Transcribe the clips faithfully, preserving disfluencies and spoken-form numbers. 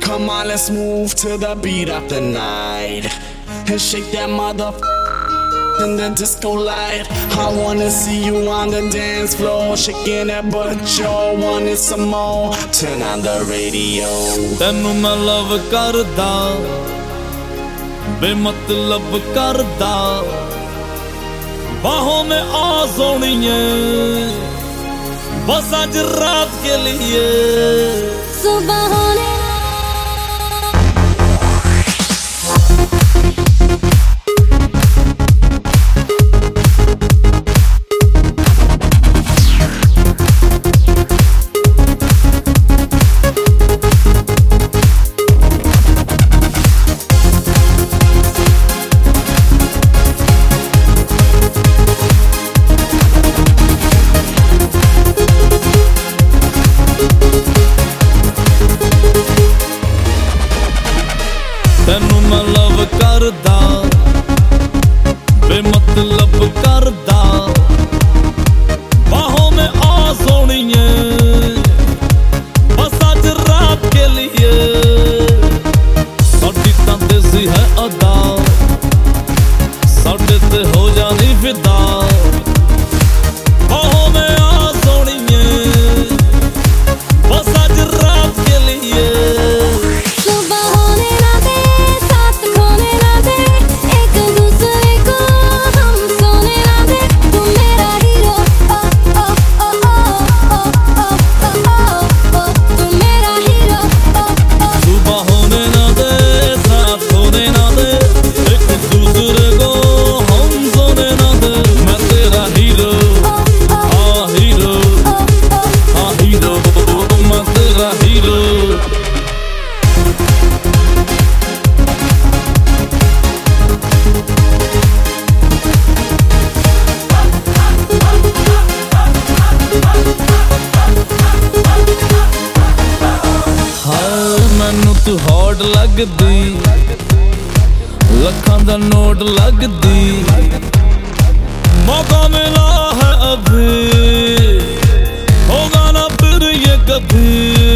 Come on, let's move to the beat of the night and shake that motherfucker in the disco light. I wanna see you on the dance floor, shaking that butt, you wanted some more. Turn on the radio. Tenu main love karda, बेमतलब करदा, बाहों में आ सोनिए, बस आज रात के लिए सुबह होने तेनू मैं लव करदा, बेमतलब करदा, बाहों में आ सोनिए, बस आज रात के लिए साडी तां देसी है अदा, साडे ते हो जानी फिदा, बाहों में आ सोनिए, बस आज रात के लिए तू हॉट लगदी, लखां दा नोट लगदी, मौका मिला है अभी, होगा ना फिर ये कभी,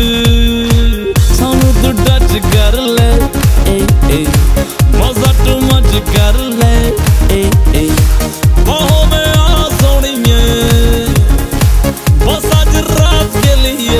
सानू तू टच कर ले, ए ए मजा तू मच कर ले, ए ए बाहों में आ सोनिए, बस आज रात के लिए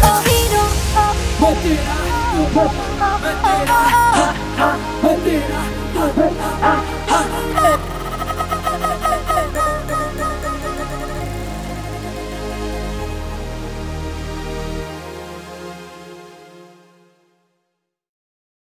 Mentira, mentira, mentira, mentira.